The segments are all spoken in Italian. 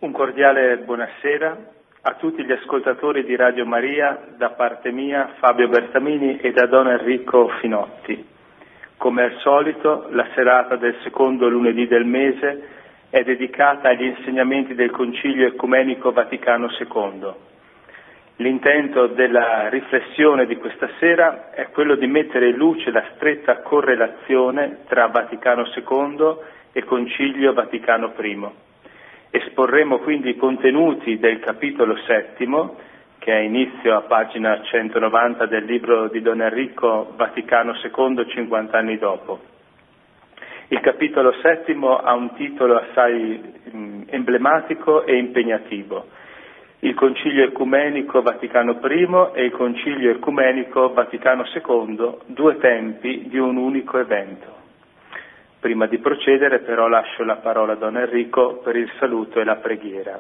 Un cordiale buonasera a tutti gli ascoltatori di Radio Maria, da parte mia Fabio Bertamini e da Don Enrico Finotti. Come al solito, la serata del secondo lunedì del mese è dedicata agli insegnamenti del Concilio Ecumenico Vaticano II. L'intento della riflessione di questa sera è quello di mettere in luce la stretta correlazione tra Vaticano II e Concilio Vaticano I. Esporremo quindi i contenuti del capitolo settimo, che ha inizio a pagina 190 del libro di Don Enrico, Vaticano II 50 anni dopo. Il capitolo settimo ha un titolo assai emblematico e impegnativo: il Concilio Ecumenico Vaticano I e il Concilio Ecumenico Vaticano II, due tempi di un unico evento. Prima di procedere però lascio la parola a Don Enrico per il saluto e la preghiera.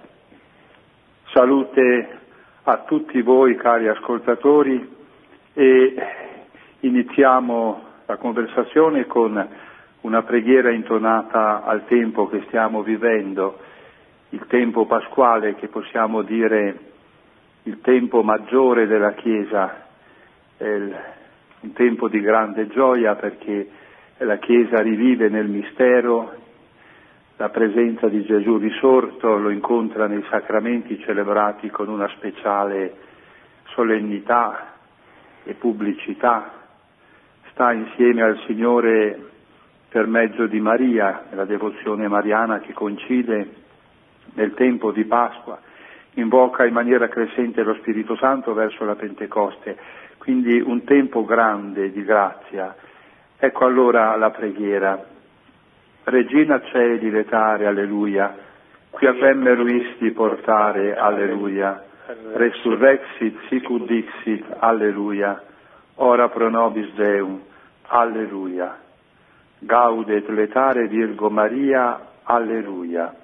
Salute a tutti voi cari ascoltatori e iniziamo la conversazione con una preghiera intonata al tempo che stiamo vivendo, il tempo pasquale, che possiamo dire il tempo maggiore della Chiesa, è un tempo di grande gioia perché la Chiesa rivive nel mistero la presenza di Gesù risorto, lo incontra nei sacramenti celebrati con una speciale solennità e pubblicità, sta insieme al Signore per mezzo di Maria, nella devozione mariana che coincide nel tempo di Pasqua, invoca in maniera crescente lo Spirito Santo verso la Pentecoste, quindi un tempo grande di grazia. Ecco allora la preghiera. Regina Celi letare, alleluia, qui avem meruisti portare, alleluia, resurrexit sicut dixit, alleluia, ora pro nobis Deum, alleluia, gaudet letare Virgo Maria, alleluia.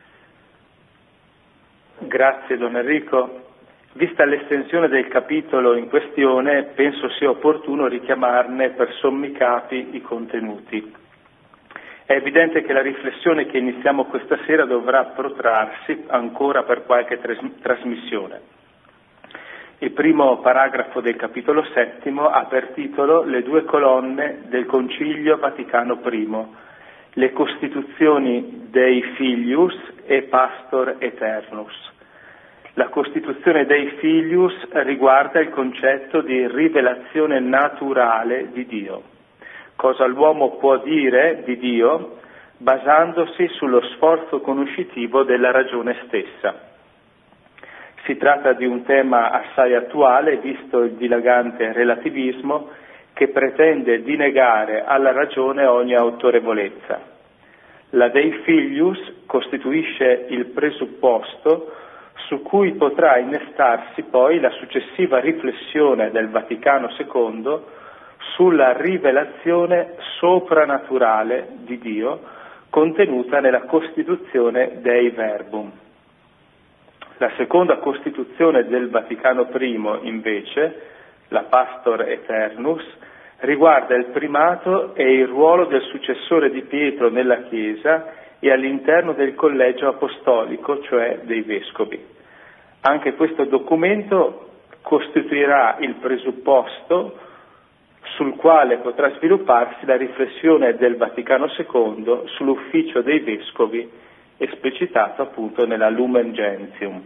Grazie Don Enrico. Vista l'estensione del capitolo in questione, penso sia opportuno richiamarne per sommi capi i contenuti. È evidente che la riflessione che iniziamo questa sera dovrà protrarsi ancora per qualche trasmissione. Il primo paragrafo del capitolo settimo ha per titolo le due colonne del Concilio Vaticano I, le costituzioni Dei Filius e Pastor Aeternus. La costituzione dei Filius riguarda il concetto di rivelazione naturale di Dio. Cosa l'uomo può dire di Dio basandosi sullo sforzo conoscitivo della ragione stessa. Si tratta di un tema assai attuale, visto il dilagante relativismo che pretende di negare alla ragione ogni autorevolezza. La Dei Filius costituisce il presupposto su cui potrà innestarsi poi la successiva riflessione del Vaticano II sulla rivelazione soprannaturale di Dio contenuta nella Costituzione Dei Verbum. La seconda Costituzione del Vaticano I, invece, la Pastor Aeternus, riguarda il primato e il ruolo del successore di Pietro nella Chiesa e all'interno del collegio apostolico, cioè dei vescovi. Anche questo documento costituirà il presupposto sul quale potrà svilupparsi la riflessione del Vaticano II sull'ufficio dei vescovi, esplicitato appunto nella Lumen Gentium.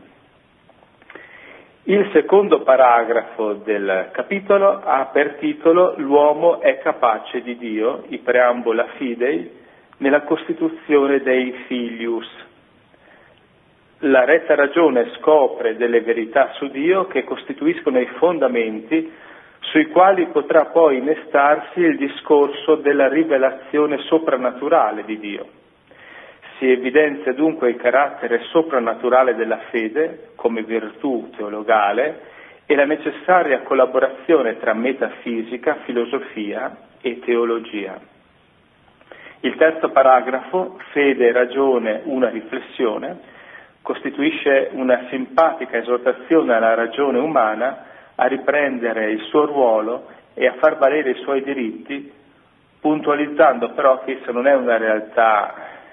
Il secondo paragrafo del capitolo ha per titolo L'uomo è capace di Dio, i preambula fidei, nella costituzione dei Filius. La retta ragione scopre delle verità su Dio che costituiscono i fondamenti sui quali potrà poi innestarsi il discorso della rivelazione soprannaturale di Dio. Si evidenzia dunque il carattere soprannaturale della fede come virtù teologale e la necessaria collaborazione tra metafisica, filosofia e teologia. Il terzo paragrafo, Fede e ragione, una riflessione, costituisce una simpatica esortazione alla ragione umana a riprendere il suo ruolo e a far valere i suoi diritti, puntualizzando però che essa non è una realtà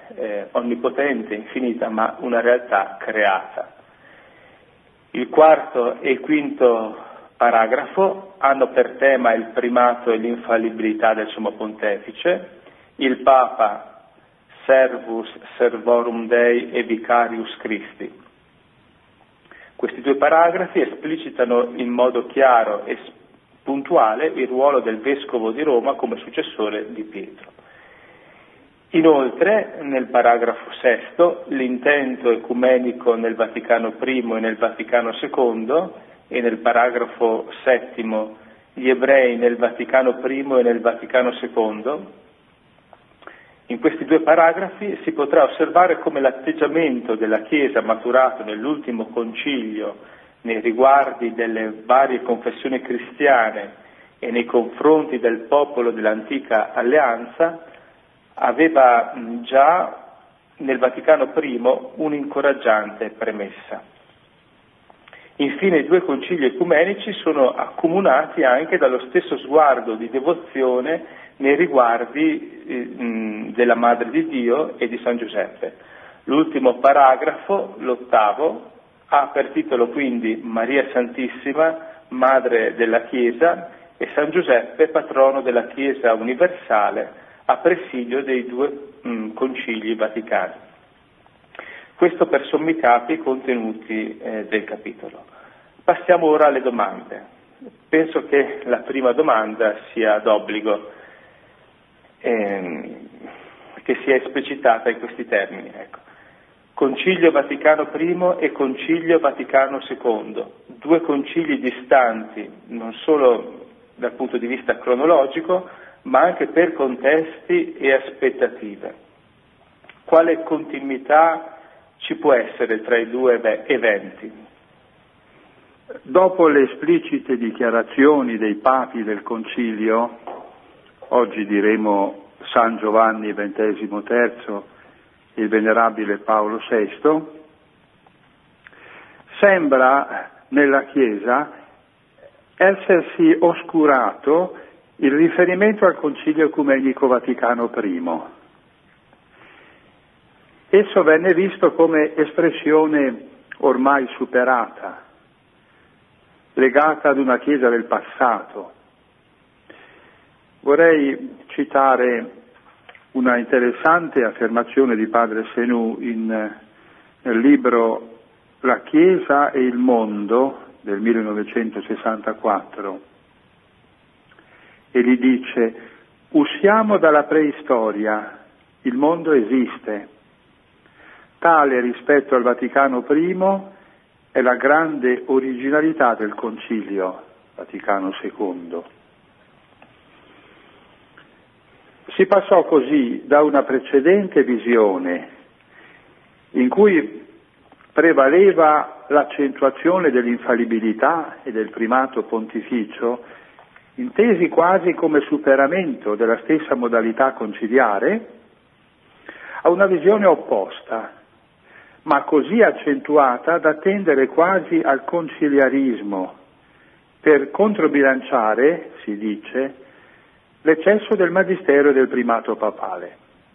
onnipotente, infinita, ma una realtà creata. Il quarto e il quinto paragrafo hanno per tema il primato e l'infallibilità del Sommo Pontefice, il Papa Servus Servorum Dei e Vicarius Christi. Questi due paragrafi esplicitano in modo chiaro e puntuale il ruolo del Vescovo di Roma come successore di Pietro. Inoltre, nel paragrafo sesto, l'intento ecumenico nel Vaticano I e nel Vaticano II, e nel paragrafo settimo, gli ebrei nel Vaticano I e nel Vaticano II. In questi due paragrafi si potrà osservare come l'atteggiamento della Chiesa maturato nell'ultimo concilio nei riguardi delle varie confessioni cristiane e nei confronti del popolo dell'antica alleanza aveva già nel Vaticano I un'incoraggiante premessa. Infine i due concili ecumenici sono accomunati anche dallo stesso sguardo di devozione nei riguardi della Madre di Dio e di San Giuseppe. L'ultimo paragrafo, l'ottavo, ha per titolo quindi Maria Santissima, Madre della Chiesa, e San Giuseppe, patrono della Chiesa universale, a presidio dei due concili vaticani. Questo per sommi capi i contenuti del capitolo. Passiamo ora alle domande. Penso che la prima domanda sia d'obbligo, che sia esplicitata in questi termini. Ecco. Concilio Vaticano I e Concilio Vaticano II, due concili distanti non solo dal punto di vista cronologico, ma anche per contesti e aspettative. Quale continuità ci può essere tra i due eventi? Dopo le esplicite dichiarazioni dei papi del concilio, oggi diremo San Giovanni XXIII e il venerabile Paolo VI, sembra nella Chiesa essersi oscurato il riferimento al Concilio Ecumenico Vaticano I. Esso venne visto come espressione ormai superata, legata ad una Chiesa del passato. Vorrei citare una interessante affermazione di Padre Senù nel libro La Chiesa e il mondo del 1964. E gli dice: usciamo dalla preistoria, il mondo esiste. Tale rispetto al Vaticano I è la grande originalità del Concilio Vaticano II. Si passò così da una precedente visione in cui prevaleva l'accentuazione dell'infallibilità e del primato pontificio, intesi quasi come superamento della stessa modalità conciliare, a una visione opposta, ma così accentuata da tendere quasi al conciliarismo, per controbilanciare, si dice, l'eccesso del magistero e del primato papale.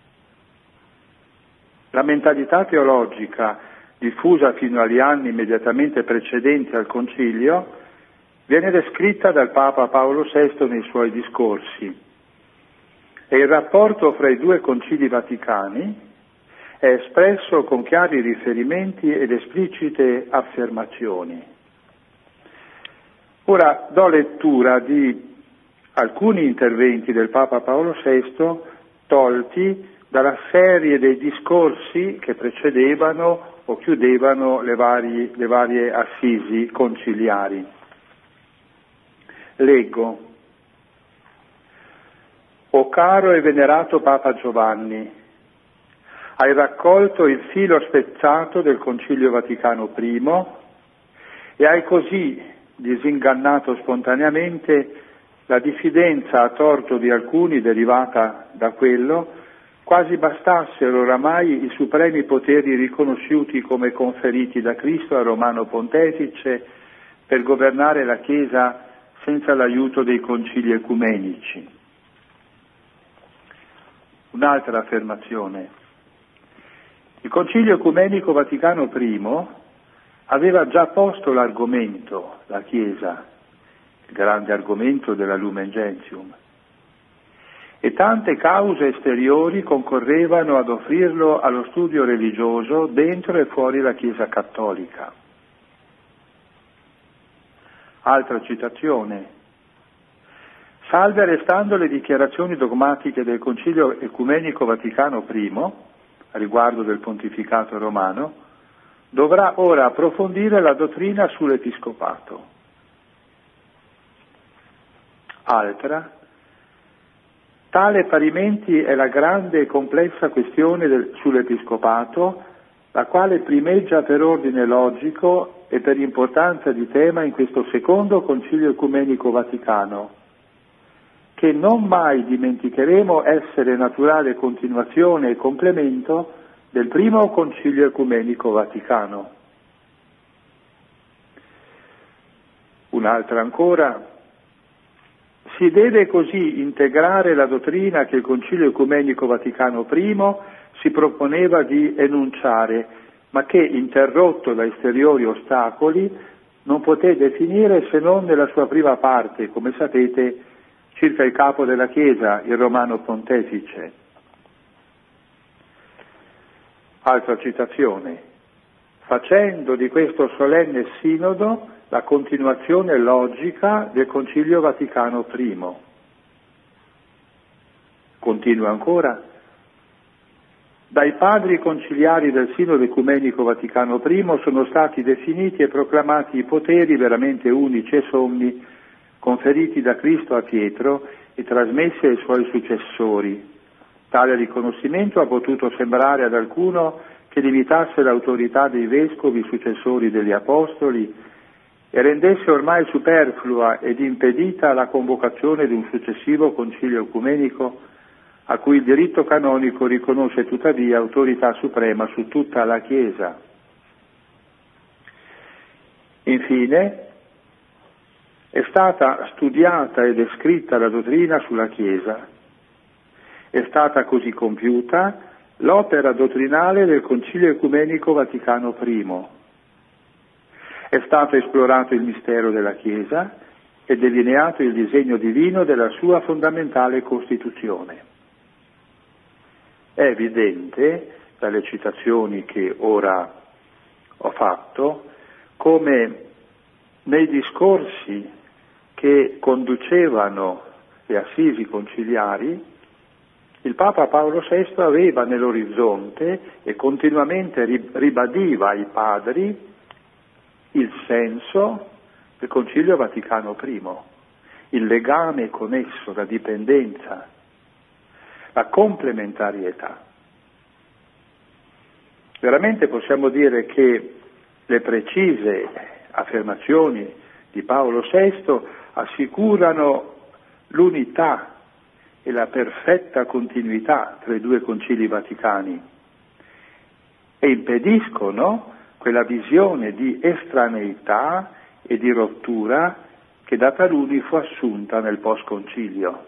La mentalità teologica, diffusa fino agli anni immediatamente precedenti al concilio, viene descritta dal Papa Paolo VI nei suoi discorsi, e il rapporto fra i due concili vaticani è espresso con chiari riferimenti ed esplicite affermazioni. Ora do lettura di alcuni interventi del Papa Paolo VI tolti dalla serie dei discorsi che precedevano o chiudevano le varie assisi conciliari. Leggo: O caro e venerato Papa Giovanni, hai raccolto il filo spezzato del Concilio Vaticano I e hai così disingannato spontaneamente la diffidenza a torto di alcuni derivata da quello, quasi bastassero oramai i supremi poteri riconosciuti come conferiti da Cristo al Romano Pontefice per governare la Chiesa senza l'aiuto dei concili ecumenici. Un'altra affermazione: Il Concilio Ecumenico Vaticano I aveva già posto l'argomento, la Chiesa, il grande argomento della Lumen Gentium, e tante cause esteriori concorrevano ad offrirlo allo studio religioso dentro e fuori la Chiesa cattolica. Altra citazione. Salve restando le dichiarazioni dogmatiche del Concilio Ecumenico Vaticano I, a riguardo del pontificato romano, dovrà ora approfondire la dottrina sull'episcopato. Altra. Tale parimenti è la grande e complessa questione sull'episcopato, la quale primeggia per ordine logico e per importanza di tema in questo secondo Concilio Ecumenico Vaticano, che non mai dimenticheremo essere naturale continuazione e complemento del primo Concilio Ecumenico Vaticano. Un'altra ancora. Si deve così integrare la dottrina che il Concilio Ecumenico Vaticano I si proponeva di enunciare, ma che, interrotto da esteriori ostacoli, non poté definire se non nella sua prima parte, come sapete, circa il capo della Chiesa, il Romano Pontefice. Altra citazione. Facendo di questo solenne sinodo la continuazione logica del Concilio Vaticano I. Continua ancora. Dai padri conciliari del Sinodo Ecumenico Vaticano I sono stati definiti e proclamati i poteri veramente unici e sommi conferiti da Cristo a Pietro e trasmessi ai suoi successori. Tale riconoscimento ha potuto sembrare ad alcuno che limitasse l'autorità dei vescovi successori degli apostoli e rendesse ormai superflua ed impedita la convocazione di un successivo concilio ecumenico a cui il diritto canonico riconosce tuttavia autorità suprema su tutta la Chiesa. Infine, è stata studiata e descritta la dottrina sulla Chiesa. È stata così compiuta l'opera dottrinale del Concilio Ecumenico Vaticano I. È stato esplorato il mistero della Chiesa e delineato il disegno divino della sua fondamentale Costituzione. È evidente, dalle citazioni che ora ho fatto, come nei discorsi che conducevano le assisi conciliari, il Papa Paolo VI aveva nell'orizzonte e continuamente ribadiva ai padri il senso del Concilio Vaticano I, il legame con esso, la dipendenza, la complementarietà. Veramente possiamo dire che le precise affermazioni di Paolo VI assicurano l'unità e la perfetta continuità tra i due concili vaticani e impediscono quella visione di estraneità e di rottura che da taluni fu assunta nel post-concilio.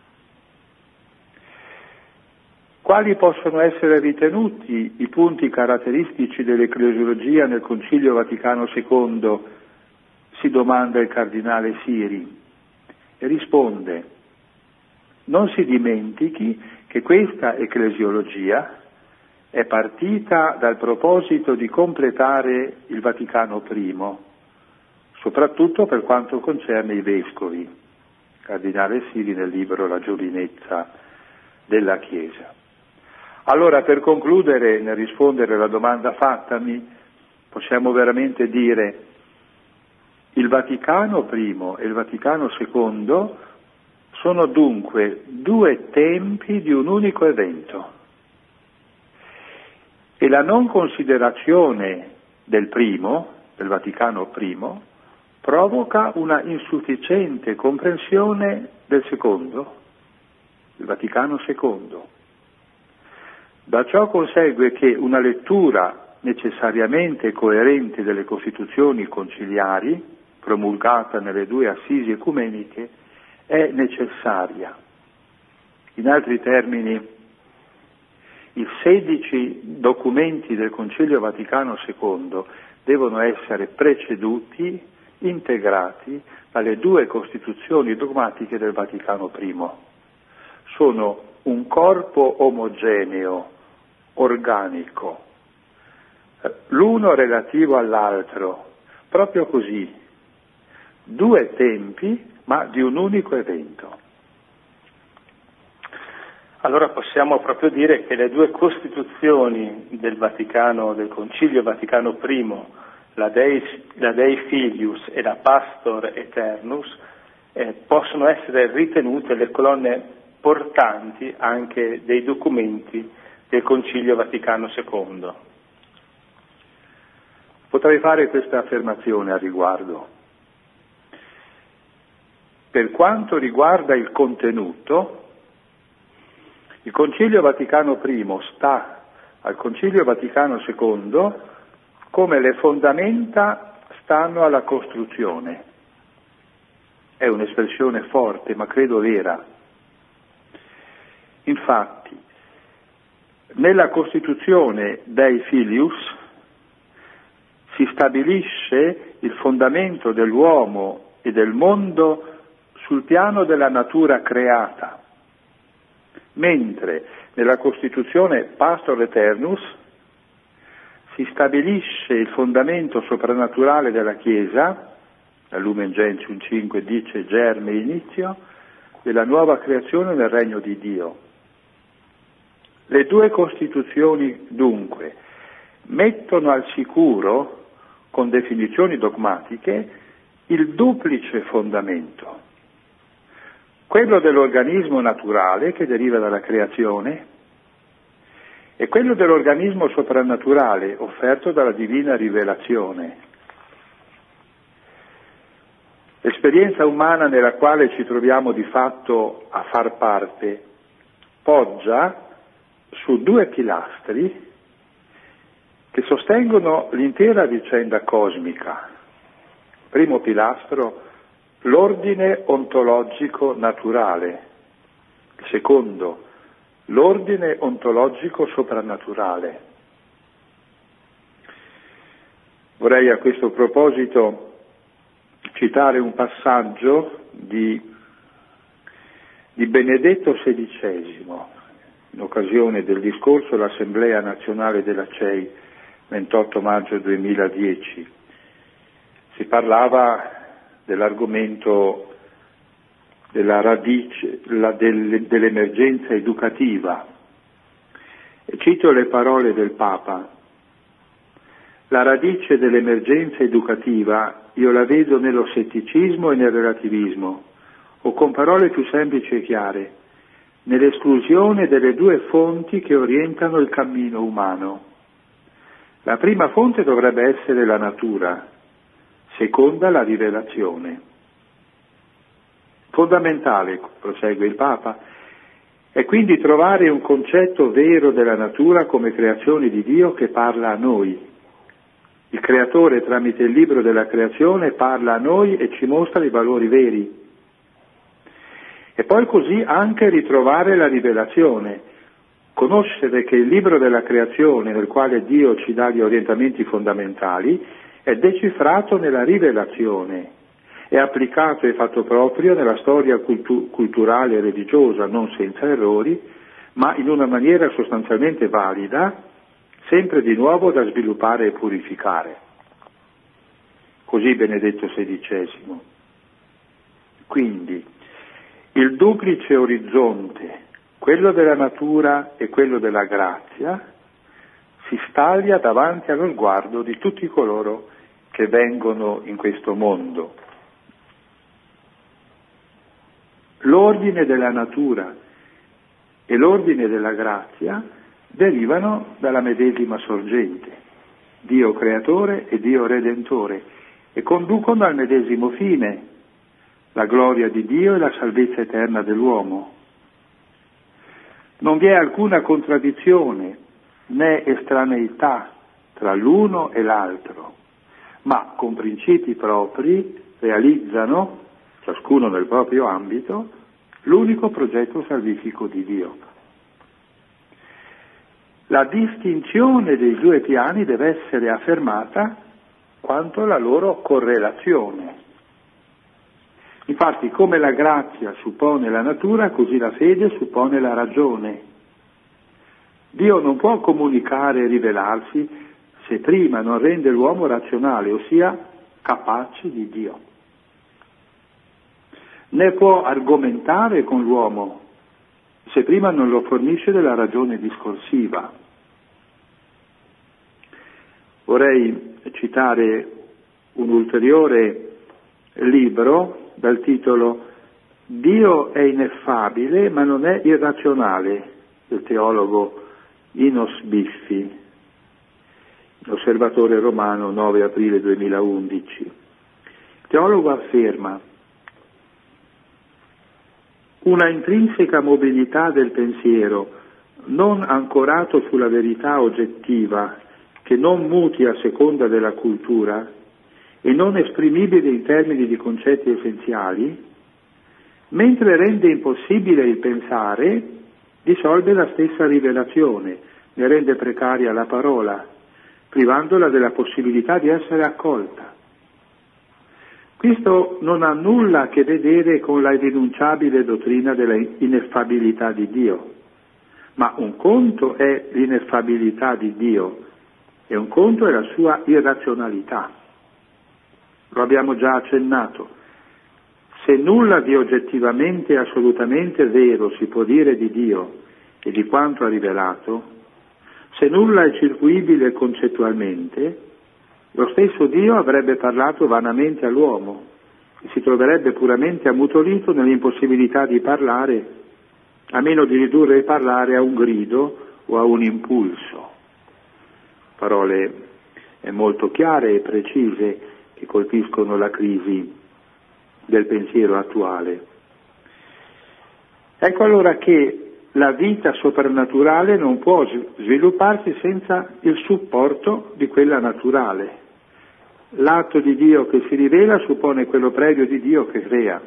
Quali possono essere ritenuti i punti caratteristici dell'ecclesiologia nel Concilio Vaticano II? Si domanda il cardinale Siri e risponde: non si dimentichi che questa ecclesiologia è partita dal proposito di completare il Vaticano I, soprattutto per quanto concerne i vescovi. Cardinale Siri nel libro La giovinezza della Chiesa. Allora, per concludere, nel rispondere alla domanda fattami, possiamo veramente dire: il Vaticano I e il Vaticano II sono dunque due tempi di un unico evento. E la non considerazione del primo, del Vaticano I, provoca una insufficiente comprensione del secondo, il Vaticano II. Da ciò consegue che una lettura necessariamente coerente delle Costituzioni conciliari, promulgata nelle due assisi ecumeniche, è necessaria. In altri termini, i 16 documenti del Concilio Vaticano II devono essere preceduti, integrati dalle 2 costituzioni dogmatiche del Vaticano I. Sono un corpo omogeneo, organico, l'uno relativo all'altro, proprio così, 2 tempi ma di un unico evento. Allora possiamo proprio dire che le 2 costituzioni del Vaticano, del Concilio Vaticano I, la Dei Filius e la Pastor Aeternus, possono essere ritenute le colonne portanti anche dei documenti del Concilio Vaticano II. Potrei fare questa affermazione a riguardo. Per quanto riguarda il contenuto, il Concilio Vaticano I sta al Concilio Vaticano II come le fondamenta stanno alla costruzione. È un'espressione forte, ma credo vera. Infatti, nella Costituzione Dei Filius si stabilisce il fondamento dell'uomo e del mondo sul piano della natura creata, mentre nella Costituzione Pastor Aeternus si stabilisce il fondamento soprannaturale della Chiesa, la Lumen Gentium 5 dice germe inizio, della nuova creazione nel regno di Dio. Le 2 Costituzioni dunque mettono al sicuro, con definizioni dogmatiche, il duplice fondamento, quello dell'organismo naturale che deriva dalla creazione e quello dell'organismo soprannaturale offerto dalla divina rivelazione. L'esperienza umana nella quale ci troviamo di fatto a far parte poggia su 2 pilastri che sostengono l'intera vicenda cosmica. Primo pilastro, l'ordine ontologico naturale. Il secondo, l'ordine ontologico soprannaturale. Vorrei a questo proposito citare un passaggio di Benedetto XVI, in occasione del discorso all'Assemblea Nazionale della CEI, 28 maggio 2010. Si parlava dell'argomento della radice, dell'emergenza educativa. E cito le parole del Papa. La radice dell'emergenza educativa io la vedo nello scetticismo e nel relativismo, o con parole più semplici e chiare, nell'esclusione delle 2 fonti che orientano il cammino umano. La prima fonte dovrebbe essere la natura, seconda la rivelazione. Fondamentale, prosegue il Papa, è quindi trovare un concetto vero della natura come creazione di Dio che parla a noi. Il Creatore tramite il libro della creazione parla a noi e ci mostra i valori veri. E poi così anche ritrovare la rivelazione, conoscere che il libro della creazione nel quale Dio ci dà gli orientamenti fondamentali è decifrato nella rivelazione, è applicato e fatto proprio nella storia culturale e religiosa, non senza errori, ma in una maniera sostanzialmente valida, sempre di nuovo da sviluppare e purificare. Così Benedetto XVI. Quindi, il duplice orizzonte, quello della natura e quello della grazia, si staglia davanti allo sguardo di tutti coloro che vengono in questo mondo. L'ordine della natura e l'ordine della grazia derivano dalla medesima sorgente, Dio creatore e Dio redentore, e conducono al medesimo fine, la gloria di Dio e la salvezza eterna dell'uomo. Non vi è alcuna contraddizione né estraneità tra l'uno e l'altro, ma con principi propri realizzano, ciascuno nel proprio ambito, l'unico progetto salvifico di Dio. La distinzione dei due piani deve essere affermata quanto alla loro correlazione. Infatti, come la grazia suppone la natura, così la fede suppone la ragione. Dio non può comunicare e rivelarsi se prima non rende l'uomo razionale, ossia capace di Dio. Né può argomentare con l'uomo se prima non lo fornisce della ragione discorsiva. Vorrei citare un ulteriore libro dal titolo Dio è ineffabile ma non è irrazionale, del teologo Inos Biffi, Osservatore Romano, 9 aprile 2011. Il teologo afferma: una intrinseca mobilità del pensiero, non ancorato sulla verità oggettiva, che non muti a seconda della cultura e non esprimibile in termini di concetti essenziali, mentre rende impossibile il pensare, dissolve la stessa rivelazione, ne rende precaria la parola, privandola della possibilità di essere accolta. Questo non ha nulla a che vedere con la irrinunciabile dottrina della ineffabilità di Dio, ma un conto è l'ineffabilità di Dio e un conto è la sua irrazionalità. Lo abbiamo già accennato. Se nulla di oggettivamente e assolutamente vero si può dire di Dio e di quanto ha rivelato, se nulla è circuibile concettualmente, lo stesso Dio avrebbe parlato vanamente all'uomo e si troverebbe puramente ammutolito nell'impossibilità di parlare, a meno di ridurre il parlare a un grido o a un impulso. Parole molto chiare e precise che colpiscono la crisi del pensiero attuale. Ecco allora che la vita soprannaturale non può svilupparsi senza il supporto di quella naturale. L'atto di Dio che si rivela suppone quello previo di Dio che crea.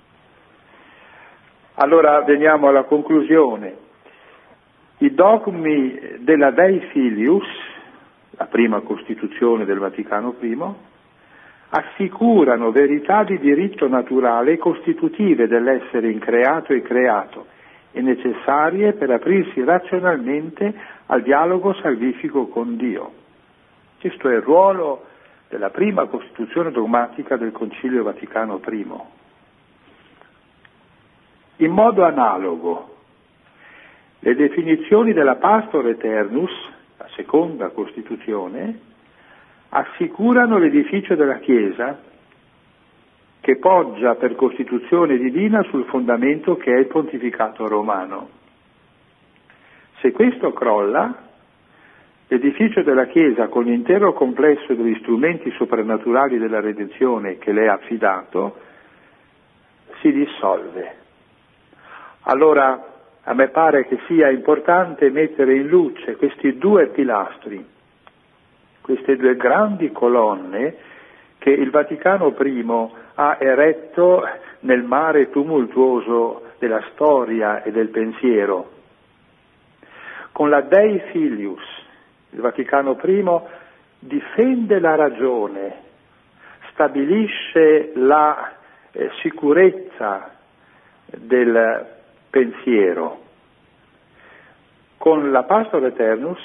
Allora veniamo alla conclusione. I dogmi della Dei Filius, la prima Costituzione del Vaticano I, assicurano verità di diritto naturale costitutive dell'essere increato e creato e necessarie per aprirsi razionalmente al dialogo salvifico con Dio. Questo è il ruolo della prima Costituzione dogmatica del Concilio Vaticano I. In modo analogo, le definizioni della Pastor Aeternus, la seconda Costituzione, assicurano l'edificio della Chiesa che poggia per Costituzione divina sul fondamento che è il pontificato romano. Se questo crolla, l'edificio della Chiesa con l'intero complesso degli strumenti soprannaturali della redenzione che le è affidato si dissolve. Allora a me pare che sia importante mettere in luce questi due pilastri, queste due grandi colonne che il Vaticano I ha eretto nel mare tumultuoso della storia e del pensiero. Con la Dei Filius, il Vaticano I difende la ragione, stabilisce la sicurezza del pensiero. Con la Pastor Aeternus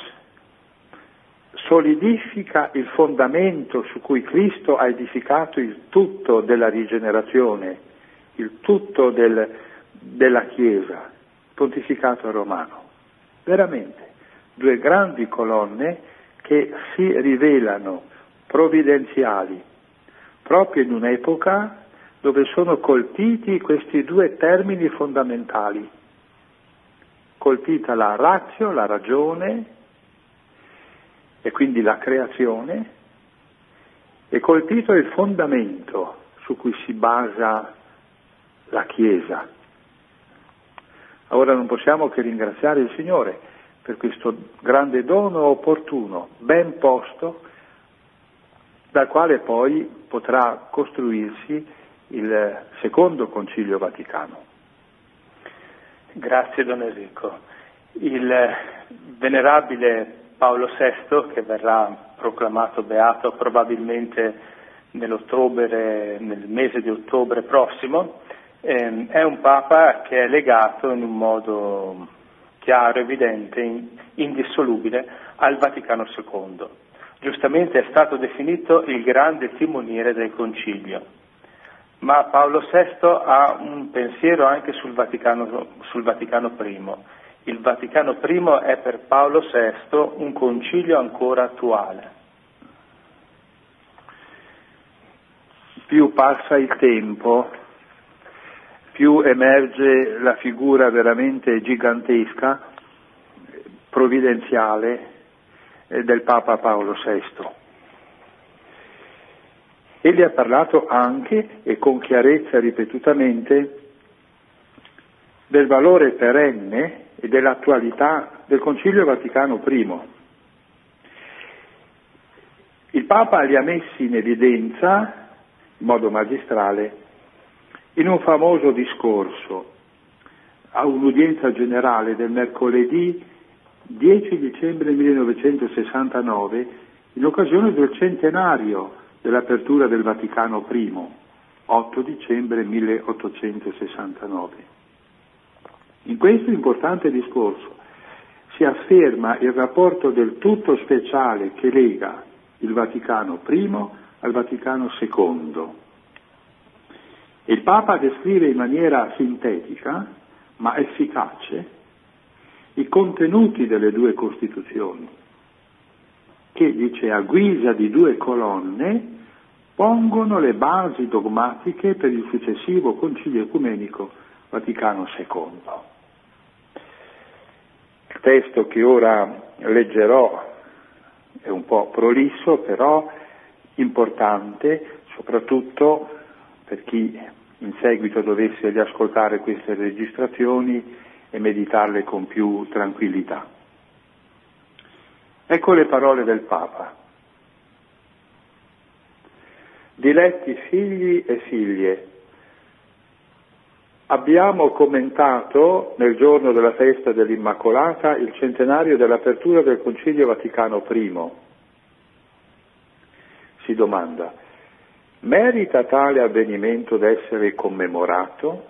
solidifica il fondamento su cui Cristo ha edificato il tutto della rigenerazione, il tutto della Chiesa, pontificato romano. Veramente, due grandi colonne che si rivelano provvidenziali, proprio in un'epoca dove sono colpiti questi due termini fondamentali. Colpita la ratio, la ragione, e quindi la creazione, e colpito il fondamento su cui si basa la Chiesa. Ora non possiamo che ringraziare il Signore per questo grande dono opportuno, ben posto, dal quale poi potrà costruirsi il secondo Concilio Vaticano. Grazie Don Enrico. Il Venerabile Paolo VI, che verrà proclamato beato probabilmente nel mese di ottobre prossimo, è un Papa che è legato in un modo chiaro, evidente, indissolubile al Vaticano II. Giustamente è stato definito il grande timoniere del Concilio, ma Paolo VI ha un pensiero anche sul Vaticano I. Il Vaticano I è per Paolo VI un concilio ancora attuale. Più passa il tempo, più emerge la figura veramente gigantesca, provvidenziale del Papa Paolo VI. Egli ha parlato anche e con chiarezza ripetutamente del valore perenne e dell'attualità del Concilio Vaticano I. Il Papa li ha messi in evidenza in modo magistrale in un famoso discorso a un'udienza generale del mercoledì 10 dicembre 1969 in occasione del centenario dell'apertura del Vaticano I, 8 dicembre 1869. In questo importante discorso si afferma il rapporto del tutto speciale che lega il Vaticano I al Vaticano II. Il Papa descrive in maniera sintetica, ma efficace, i contenuti delle due Costituzioni, che, dice, a guisa di due colonne, pongono le basi dogmatiche per il successivo Concilio Ecumenico Vaticano II. Il testo che ora leggerò è un po' prolisso, però importante, soprattutto per chi in seguito dovesse riascoltare queste registrazioni e meditarle con più tranquillità. Ecco le parole del Papa. Diletti figli e figlie, abbiamo commentato nel giorno della festa dell'Immacolata il centenario dell'apertura del Concilio Vaticano I. Si domanda, merita tale avvenimento d'essere commemorato?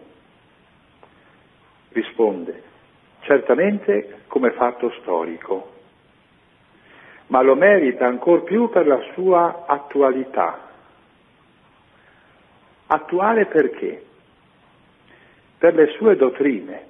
Risponde, certamente come fatto storico, ma lo merita ancor più per la sua attualità. Attuale perché? Per le sue dottrine.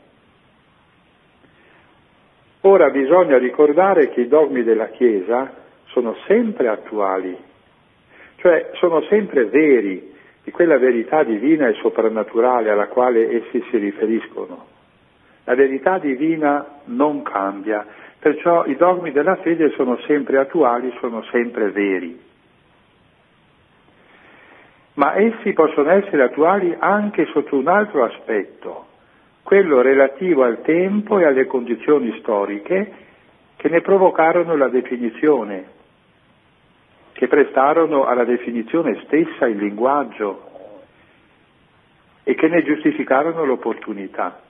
Ora bisogna ricordare che i dogmi della Chiesa sono sempre attuali, cioè sono sempre veri, di quella verità divina e soprannaturale alla quale essi si riferiscono. La verità divina non cambia, perciò i dogmi della fede sono sempre attuali, sono sempre veri. Ma essi possono essere attuali anche sotto un altro aspetto, quello relativo al tempo e alle condizioni storiche che ne provocarono la definizione, che prestarono alla definizione stessa il linguaggio e che ne giustificarono l'opportunità.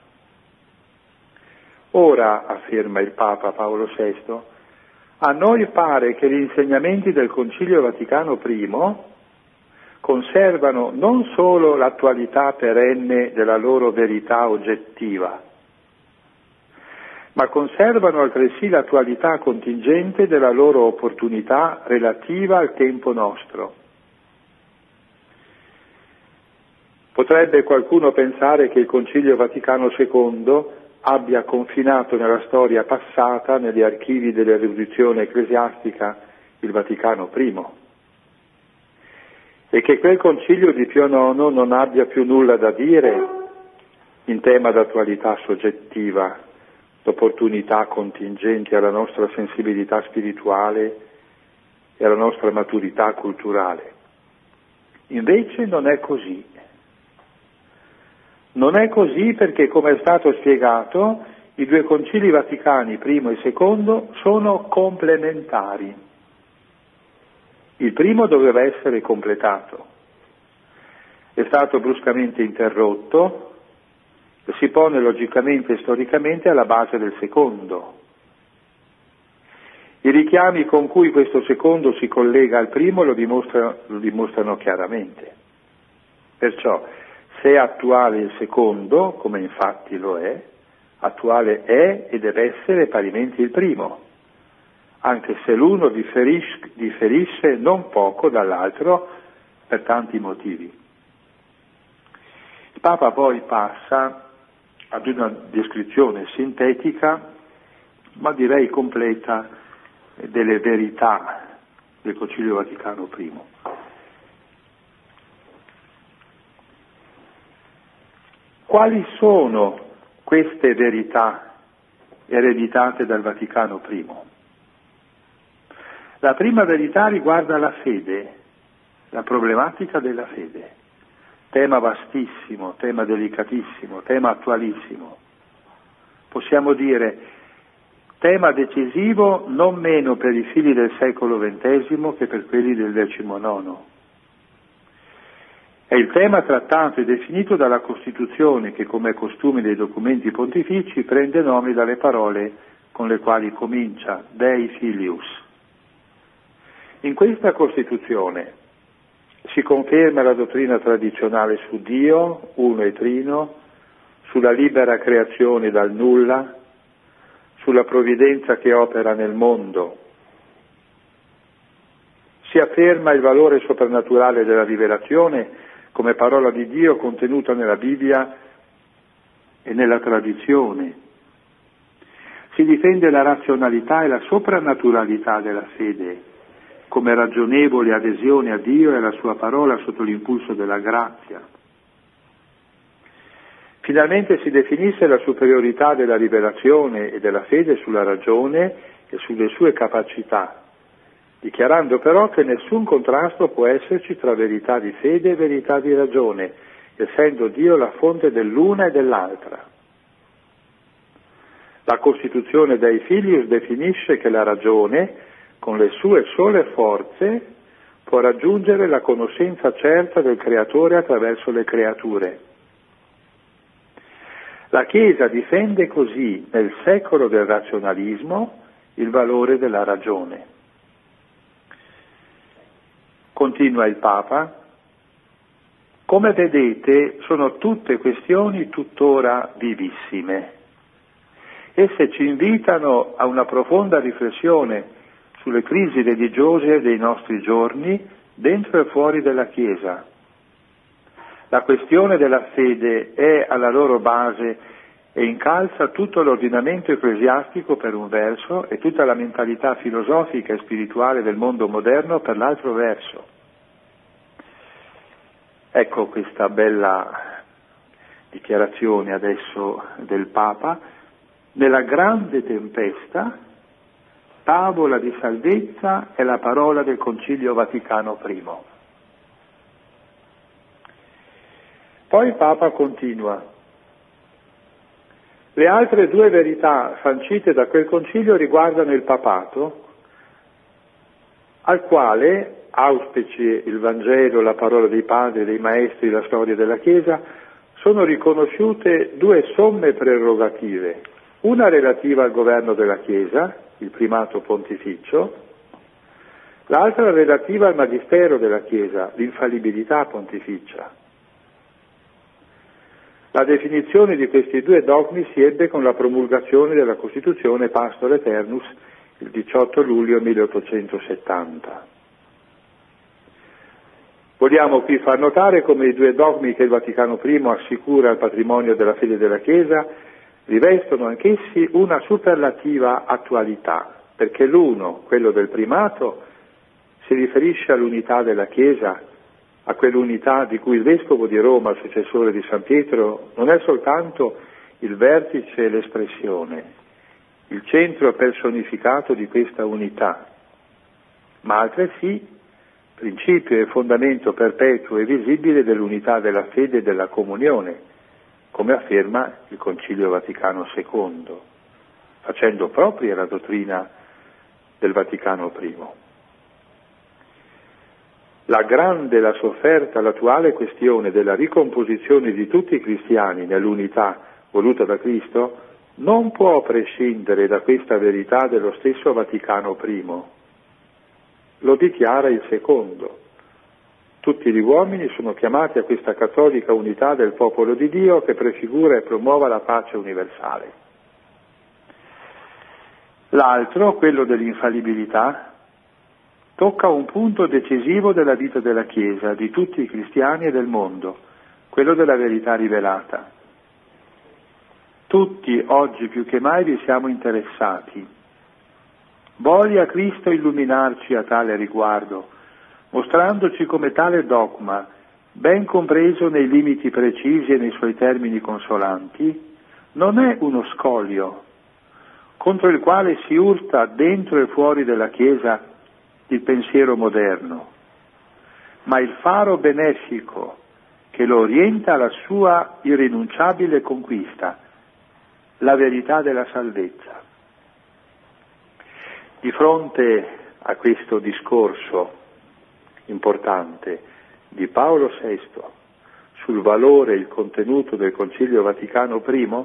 Ora, afferma il Papa Paolo VI, a noi pare che gli insegnamenti del Concilio Vaticano I conservano non solo l'attualità perenne della loro verità oggettiva, ma conservano altresì l'attualità contingente della loro opportunità relativa al tempo nostro. Potrebbe qualcuno pensare che il Concilio Vaticano II abbia confinato nella storia passata, negli archivi dell'erudizione ecclesiastica, il Vaticano I, e che quel Concilio di Pio IX non abbia più nulla da dire in tema d'attualità soggettiva, d'opportunità contingenti alla nostra sensibilità spirituale e alla nostra maturità culturale. Invece non è così. Non è così perché, come è stato spiegato, i due concili vaticani, primo e secondo, sono complementari. Il primo doveva essere completato, è stato bruscamente interrotto e si pone logicamente e storicamente alla base del secondo. I richiami con cui questo secondo si collega al primo lo dimostrano chiaramente. Perciò, se è attuale il secondo, come infatti lo è, attuale è e deve essere parimenti il primo, anche se l'uno differisce non poco dall'altro per tanti motivi. Il Papa poi passa ad una descrizione sintetica, ma direi completa, delle verità del Concilio Vaticano I. Quali sono queste verità ereditate dal Vaticano I? La prima verità riguarda la fede, la problematica della fede, tema vastissimo, tema delicatissimo, tema attualissimo. Possiamo dire tema decisivo non meno per i figli del secolo XX che per quelli del XIX. È il tema trattato e definito dalla Costituzione che, come è costume dei documenti pontifici, prende nome dalle parole con le quali comincia, Dei Filius. In questa Costituzione si conferma la dottrina tradizionale su Dio, uno e trino, sulla libera creazione dal nulla, sulla provvidenza che opera nel mondo. Si afferma il valore soprannaturale della rivelazione come parola di Dio contenuta nella Bibbia e nella tradizione. Si difende la razionalità e la soprannaturalità della fede come ragionevole adesione a Dio e alla sua parola sotto l'impulso della grazia. Finalmente si definisce la superiorità della rivelazione e della fede sulla ragione e sulle sue capacità, dichiarando però che nessun contrasto può esserci tra verità di fede e verità di ragione, essendo Dio la fonte dell'una e dell'altra. La Costituzione Dei Filius definisce che la ragione, con le sue sole forze, può raggiungere la conoscenza certa del Creatore attraverso le creature. La Chiesa difende così, nel secolo del razionalismo, il valore della ragione. Continua il Papa: come vedete sono tutte questioni tuttora vivissime. Esse ci invitano a una profonda riflessione sulle crisi religiose dei nostri giorni, dentro e fuori della Chiesa. La questione della fede è alla loro base e incalza tutto l'ordinamento ecclesiastico per un verso e tutta la mentalità filosofica e spirituale del mondo moderno per l'altro verso. Ecco questa bella dichiarazione adesso del Papa: nella grande tempesta, tavola di salvezza è la parola del Concilio Vaticano I. Poi il Papa continua: le altre due verità sancite da quel concilio riguardano il papato, al quale, auspice il Vangelo, la parola dei padri, dei maestri, la storia della Chiesa, sono riconosciute due somme prerogative, una relativa al governo della Chiesa, il primato pontificio, l'altra relativa al magistero della Chiesa, l'infallibilità pontificia. La definizione di questi due dogmi si ebbe con la promulgazione della Costituzione Pastor Aeternus il 18 luglio 1870. Vogliamo qui far notare come i due dogmi che il Vaticano I assicura al patrimonio della fede della Chiesa rivestono anch'essi una superlativa attualità, perché l'uno, quello del primato, si riferisce all'unità della Chiesa, a quell'unità di cui il Vescovo di Roma, successore di San Pietro, non è soltanto il vertice e l'espressione, il centro personificato di questa unità, ma altresì principio e fondamento perpetuo e visibile dell'unità della fede e della comunione, come afferma il Concilio Vaticano II, facendo propria la dottrina del Vaticano I. La grande, la sofferta, l'attuale questione della ricomposizione di tutti i cristiani nell'unità voluta da Cristo non può prescindere da questa verità dello stesso Vaticano I. Lo dichiara il secondo. Tutti gli uomini sono chiamati a questa cattolica unità del popolo di Dio che prefigura e promuova la pace universale. L'altro, quello dell'infallibilità, tocca un punto decisivo della vita della Chiesa, di tutti i cristiani e del mondo, quello della verità rivelata. Tutti, oggi più che mai, vi siamo interessati. Voglia Cristo illuminarci a tale riguardo, mostrandoci come tale dogma, ben compreso nei limiti precisi e nei suoi termini consolanti, non è uno scoglio contro il quale si urta dentro e fuori della Chiesa il pensiero moderno, ma il faro benefico che lo orienta alla sua irrinunciabile conquista, la verità della salvezza. Di fronte a questo discorso importante di Paolo VI sul valore e il contenuto del Concilio Vaticano I,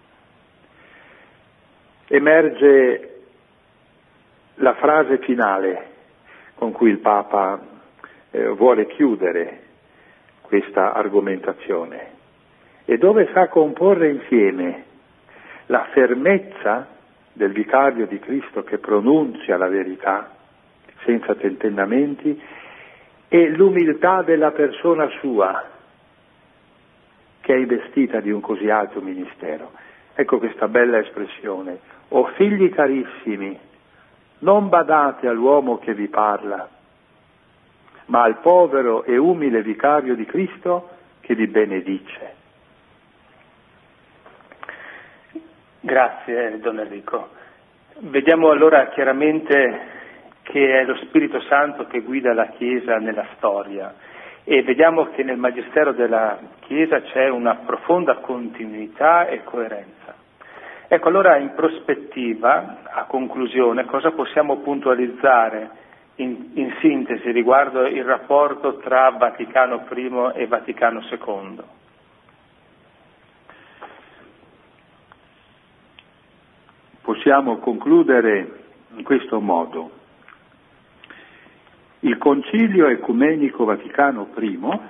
emerge la frase finale con cui il Papa vuole chiudere questa argomentazione e dove sa comporre insieme la fermezza del vicario di Cristo che pronunzia la verità senza tentennamenti e l'umiltà della persona sua che è investita di un così alto ministero. Ecco questa bella espressione: o figli carissimi, non badate all'uomo che vi parla, ma al povero e umile vicario di Cristo che vi benedice. Grazie, Don Enrico. Vediamo allora chiaramente che è lo Spirito Santo che guida la Chiesa nella storia e vediamo che nel Magistero della Chiesa c'è una profonda continuità e coerenza. Ecco, allora in prospettiva, a conclusione, cosa possiamo puntualizzare in sintesi riguardo il rapporto tra Vaticano I e Vaticano II? Possiamo concludere in questo modo. Il Concilio Ecumenico Vaticano I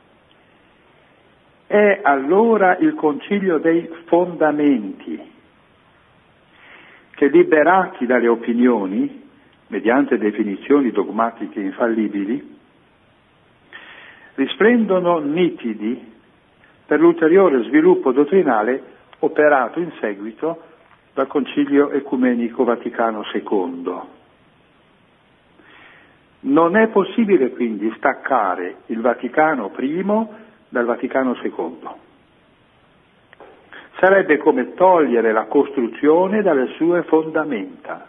è allora il concilio dei fondamenti che, liberati dalle opinioni, mediante definizioni dogmatiche infallibili, risplendono nitidi per l'ulteriore sviluppo dottrinale operato in seguito dal Concilio Ecumenico Vaticano II. Non è possibile quindi staccare il Vaticano I dal Vaticano II. Sarebbe come togliere la costruzione dalle sue fondamenta.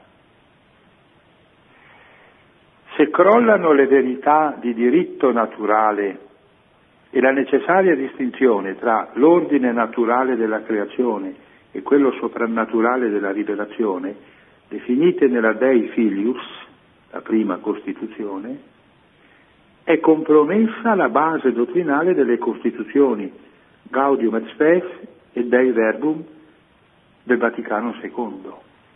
Se crollano le verità di diritto naturale e la necessaria distinzione tra l'ordine naturale della creazione e quello soprannaturale della rivelazione, definite nella Dei Filius, la prima Costituzione, è compromessa la base dottrinale delle Costituzioni Gaudium et Spes e Dei Verbum del Vaticano II.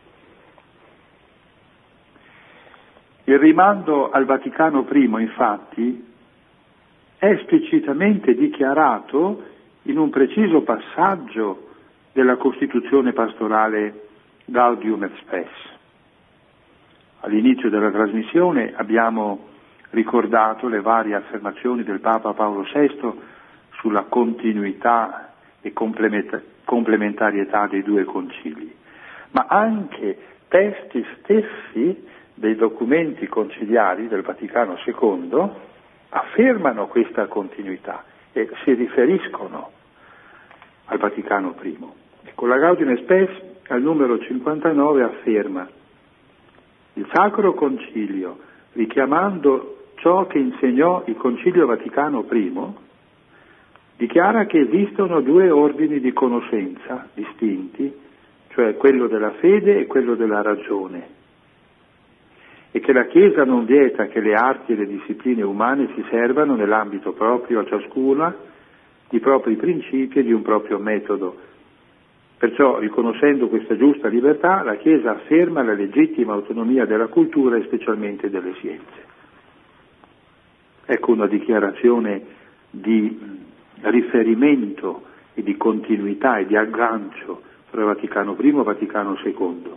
Il rimando al Vaticano I, infatti, è esplicitamente dichiarato in un preciso passaggio della Costituzione pastorale Gaudium et Spes. All'inizio della trasmissione abbiamo ricordato le varie affermazioni del Papa Paolo VI sulla continuità e complementarietà dei due concili, ma anche testi stessi dei documenti conciliari del Vaticano II affermano questa continuità e si riferiscono al Vaticano I. Ecco, la Gaudium et Spes al numero 59 afferma: il Sacro Concilio, richiamando ciò che insegnò il Concilio Vaticano I, dichiara che esistono due ordini di conoscenza distinti, cioè quello della fede e quello della ragione, e che la Chiesa non vieta che le arti e le discipline umane si servano nell'ambito proprio a ciascuna di propri principi e di un proprio metodo, Perciò, riconoscendo questa giusta libertà, la Chiesa afferma la legittima autonomia della cultura e specialmente delle scienze. Ecco una dichiarazione di riferimento e di continuità e di aggancio tra Vaticano I e Vaticano II.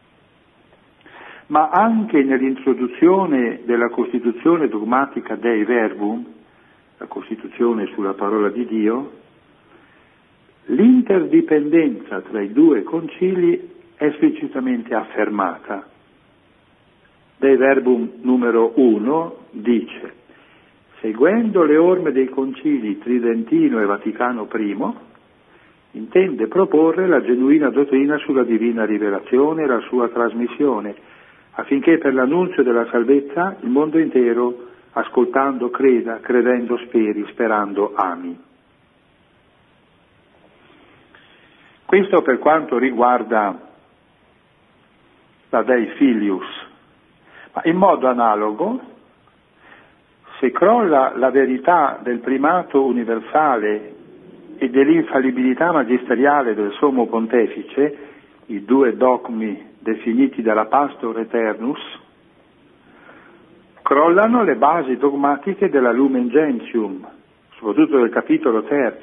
Ma anche nell'introduzione della Costituzione dogmatica Dei Verbum, la Costituzione sulla parola di Dio, l'interdipendenza tra i due concili è esplicitamente affermata. Dei Verbum numero 1 dice: seguendo le orme dei concili Tridentino e Vaticano I, intende proporre la genuina dottrina sulla divina rivelazione e la sua trasmissione, affinché per l'annunzio della salvezza il mondo intero, ascoltando, creda, credendo speri, sperando ami. Questo per quanto riguarda la Dei Filius, ma in modo analogo, se crolla la verità del primato universale e dell'infallibilità magisteriale del Sommo Pontefice, i due dogmi definiti dalla Pastor Aeternus, crollano le basi dogmatiche della Lumen Gentium, soprattutto del capitolo 3,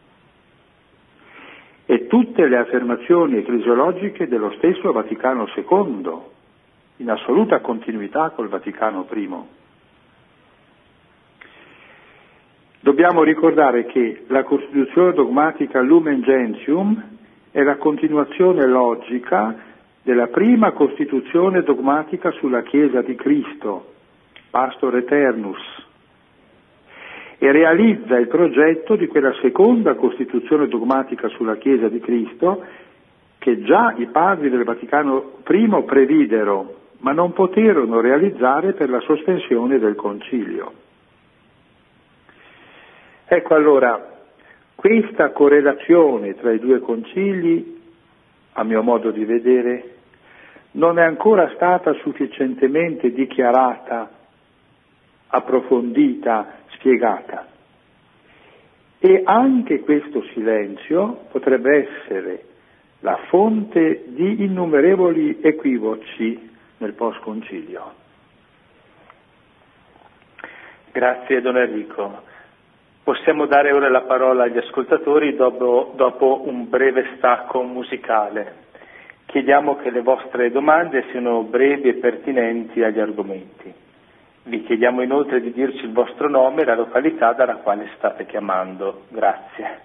e tutte le affermazioni ecclesiologiche dello stesso Vaticano II, in assoluta continuità col Vaticano I. Dobbiamo ricordare che la Costituzione dogmatica Lumen Gentium è la continuazione logica della prima Costituzione dogmatica sulla Chiesa di Cristo, Pastor Aeternus, e realizza il progetto di quella seconda Costituzione dogmatica sulla Chiesa di Cristo che già i padri del Vaticano I previdero, ma non poterono realizzare per la sospensione del Concilio. Ecco allora, questa correlazione tra i due concili, a mio modo di vedere, non è ancora stata sufficientemente dichiarata, approfondita, spiegata. E anche questo silenzio potrebbe essere la fonte di innumerevoli equivoci nel post-concilio. Grazie Don Enrico. Possiamo dare ora la parola agli ascoltatori dopo un breve stacco musicale. Chiediamo che le vostre domande siano brevi e pertinenti agli argomenti. Vi chiediamo inoltre di dirci il vostro nome e la località dalla quale state chiamando. Grazie.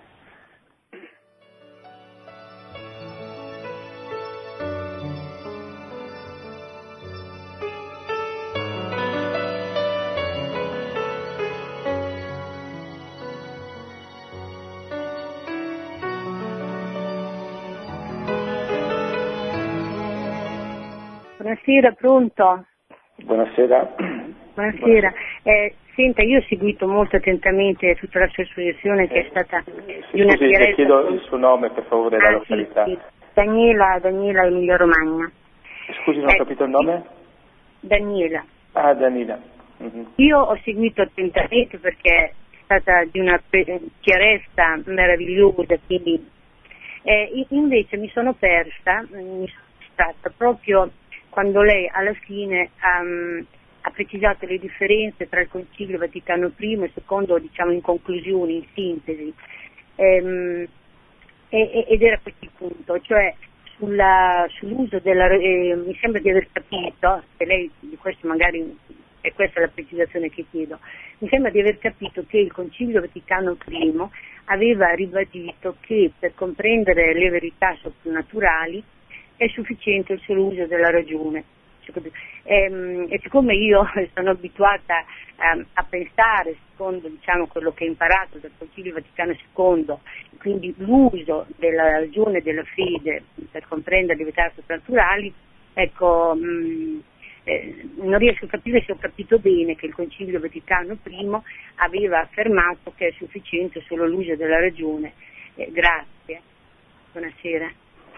Buonasera, pronto? Buonasera. Buonasera. Senta, io ho seguito molto attentamente tutta la sua esposizione che è stata di una chiarezza. Scusi, chiedo il suo nome per favore e la località. Sì. Daniela Emilia Romagna. Scusi, non ho capito il nome? Daniela. Ah, Daniela. Mm-hmm. Io ho seguito attentamente perché è stata di una chiarezza meravigliosa, quindi invece mi sono stata proprio quando lei alla fine ha precisato le differenze tra il Concilio Vaticano I e II, diciamo in conclusione, in sintesi, ed era questo il punto, cioè sull'uso della, mi sembra di aver capito, se lei di questo magari, e questa è la precisazione che chiedo, mi sembra di aver capito che il Concilio Vaticano I aveva ribadito che per comprendere le verità soprannaturali è sufficiente il solo uso della ragione. E siccome io sono abituata a pensare secondo quello che ho imparato dal Concilio Vaticano II, quindi l'uso della ragione e della fede per comprendere le verità soprannaturali, ecco, non riesco a capire se ho capito bene che il Concilio Vaticano I aveva affermato che è sufficiente solo l'uso della ragione. Grazie, buonasera.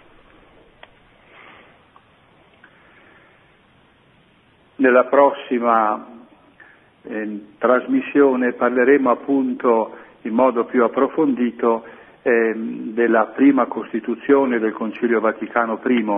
Nella prossima trasmissione parleremo appunto in modo più approfondito della prima Costituzione del Concilio Vaticano I,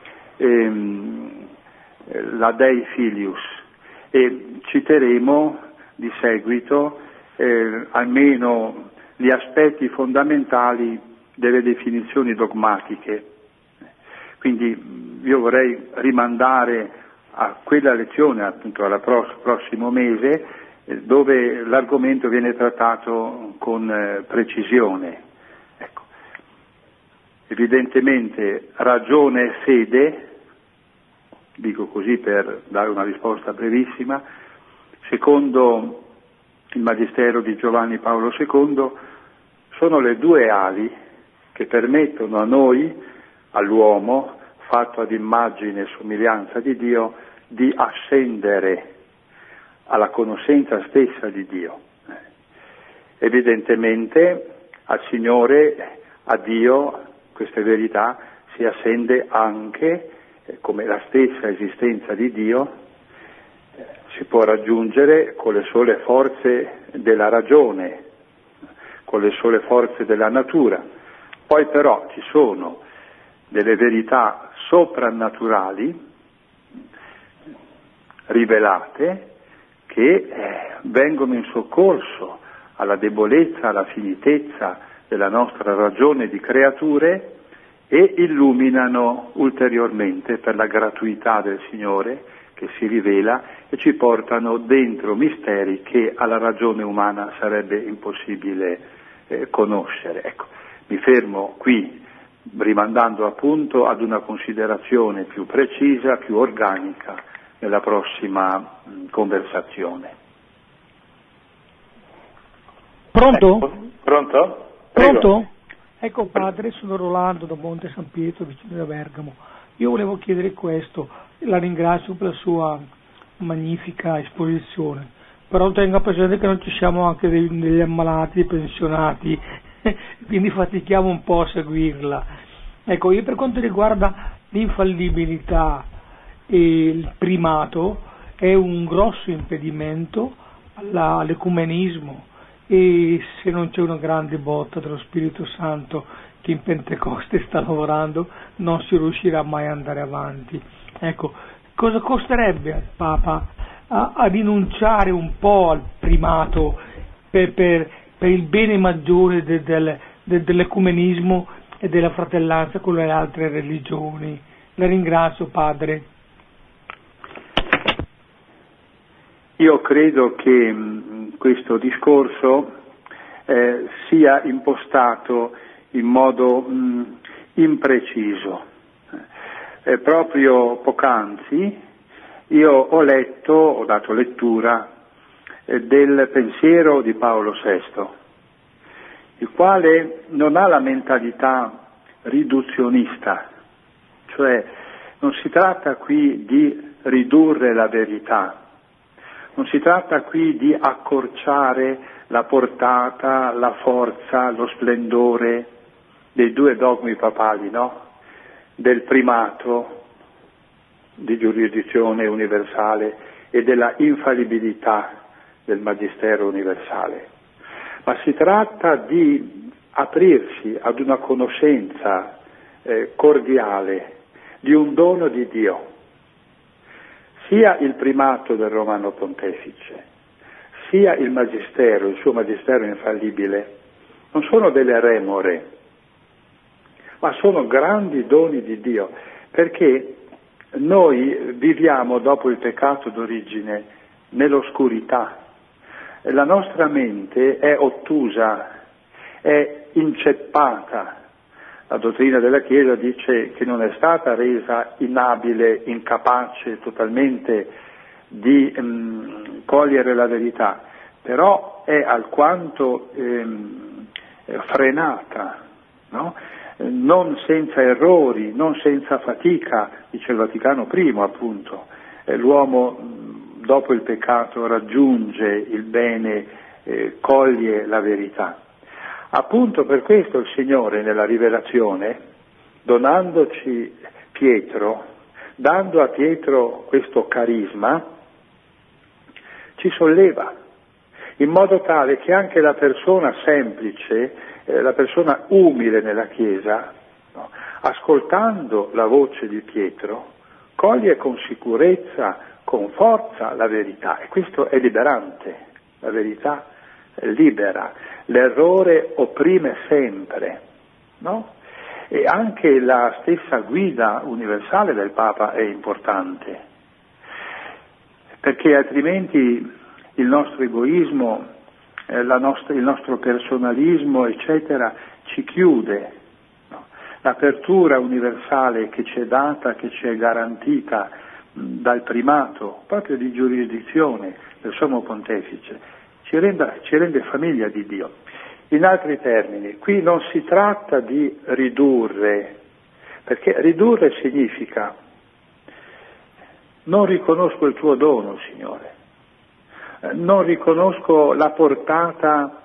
la Dei Filius, e citeremo di seguito almeno gli aspetti fondamentali delle definizioni dogmatiche. Quindi io vorrei rimandare a quella lezione, appunto al prossimo mese, dove l'argomento viene trattato con precisione. Ecco. Evidentemente ragione e fede, dico così per dare una risposta brevissima, secondo il Magistero di Giovanni Paolo II, sono le due ali che permettono a noi, all'uomo, fatto ad immagine e somiglianza di Dio, di ascendere alla conoscenza stessa di Dio. Evidentemente al Signore, a Dio, queste verità si ascende anche come la stessa esistenza di Dio si può raggiungere con le sole forze della ragione, con le sole forze della natura. Poi però ci sono delle verità soprannaturali rivelate che vengono in soccorso alla debolezza, alla finitezza della nostra ragione di creature e illuminano ulteriormente per la gratuità del Signore che si rivela e ci portano dentro misteri che alla ragione umana sarebbe impossibile conoscere. Ecco, mi fermo qui, rimandando appunto ad una considerazione più precisa, più organica nella prossima conversazione. Pronto? Pronto? Pronto? Ecco padre, sono Rolando da Monte San Pietro, vicino da Bergamo. Io volevo chiedere questo, la ringrazio per la sua magnifica esposizione, però tenga presente che non ci siamo anche degli ammalati, dei pensionati, quindi fatichiamo un po' a seguirla. Ecco, io per quanto riguarda l'infallibilità e il primato, è un grosso impedimento all'ecumenismo, e se non c'è una grande botta dello Spirito Santo che in Pentecoste sta lavorando, non si riuscirà mai ad andare avanti. Ecco, cosa costerebbe al Papa a rinunciare un po' al primato per il bene maggiore dell'ecumenismo e della fratellanza con le altre religioni? La ringrazio, padre. Io credo che questo discorso sia impostato in modo impreciso. Proprio poc'anzi io ho dato lettura del pensiero di Paolo VI, il quale non ha la mentalità riduzionista, cioè non si tratta qui di ridurre la verità, non si tratta qui di accorciare la portata, la forza, lo splendore dei due dogmi papali, no? Del primato di giurisdizione universale e della infallibilità del magistero universale, ma si tratta di aprirsi ad una conoscenza cordiale di un dono di Dio. Sia il primato del Romano Pontefice, sia il magistero, il suo magistero infallibile, non sono delle remore, ma sono grandi doni di Dio, perché noi viviamo dopo il peccato d'origine nell'oscurità. La nostra mente è ottusa, è inceppata. La dottrina della Chiesa dice che non è stata resa inabile, incapace totalmente di cogliere la verità, però è alquanto frenata, no? Non senza errori, non senza fatica, dice il Vaticano I appunto. L'uomo dopo il peccato raggiunge il bene, coglie la verità. Appunto per questo il Signore nella rivelazione, donandoci Pietro, dando a Pietro questo carisma, ci solleva. in modo tale che anche la persona semplice, la persona umile nella Chiesa, no, ascoltando la voce di Pietro, coglie con sicurezza, con forza la verità, e questo è liberante. La verità libera, l'errore opprime sempre, no? E anche la stessa guida universale del Papa è importante, perché altrimenti il nostro egoismo, il nostro personalismo, eccetera, ci chiude. No? L'apertura universale che ci è data, che ci è garantita dal primato proprio di giurisdizione del Sommo Pontefice, ci rende famiglia di Dio. In altri termini, qui non si tratta di ridurre, perché ridurre significa non riconosco il tuo dono, Signore, non riconosco la portata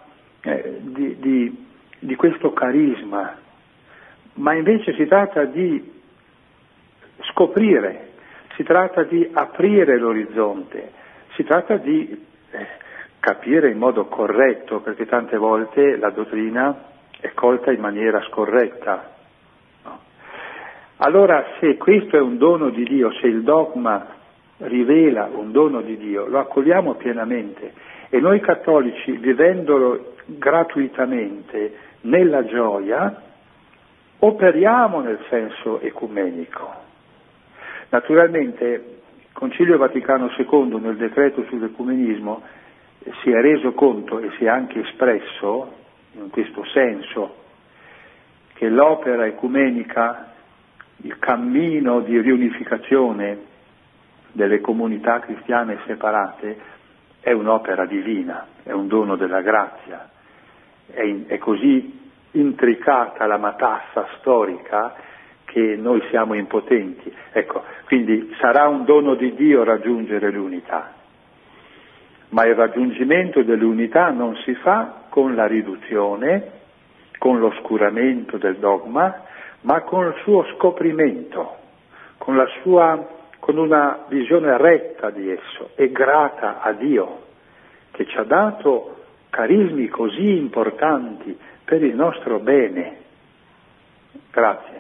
di questo carisma, ma invece si tratta di scoprire, si tratta di aprire l'orizzonte, si tratta di capire in modo corretto, perché tante volte la dottrina è colta in maniera scorretta. No? Allora, se questo è un dono di Dio, se il dogma rivela un dono di Dio, lo accogliamo pienamente, e noi cattolici, vivendolo gratuitamente nella gioia, operiamo nel senso ecumenico. Naturalmente il Concilio Vaticano II, nel decreto sull'ecumenismo, si è reso conto e si è anche espresso in questo senso che l'opera ecumenica, il cammino di riunificazione delle comunità cristiane separate, è un'opera divina, è un dono della grazia, è così intricata la matassa storica che noi siamo impotenti. Ecco, quindi sarà un dono di Dio raggiungere l'unità, ma il raggiungimento dell'unità non si fa con la riduzione, con l'oscuramento del dogma, ma con il suo scoprimento, con una visione retta di esso, e grata a Dio che ci ha dato carismi così importanti per il nostro bene. Grazie.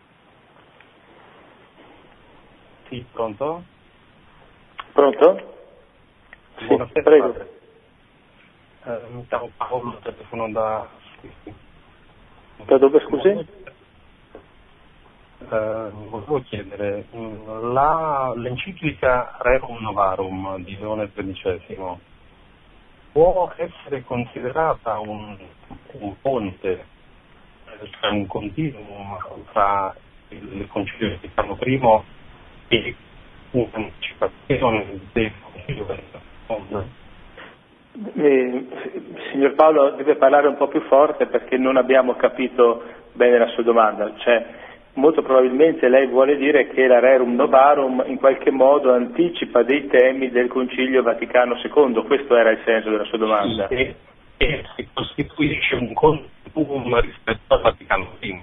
Sì, pronto? Pronto? Sì, prego. Mi chiamo Paolo, telefono da... Da dove, scusi? Volevo chiedere, l'enciclica Rerum Novarum di Leone XIII può essere considerata un ponte, cioè un continuum tra il Concilio Vaticano I e un'anticipazione del Concilio Vaticano II? Signor Paolo, deve parlare un po' più forte perché non abbiamo capito bene la sua domanda. Cioè, molto probabilmente lei vuole dire che la Rerum Novarum in qualche modo anticipa dei temi del Concilio Vaticano II, questo era il senso della sua domanda. Sì, e si costituisce un continuum rispetto al Vaticano I.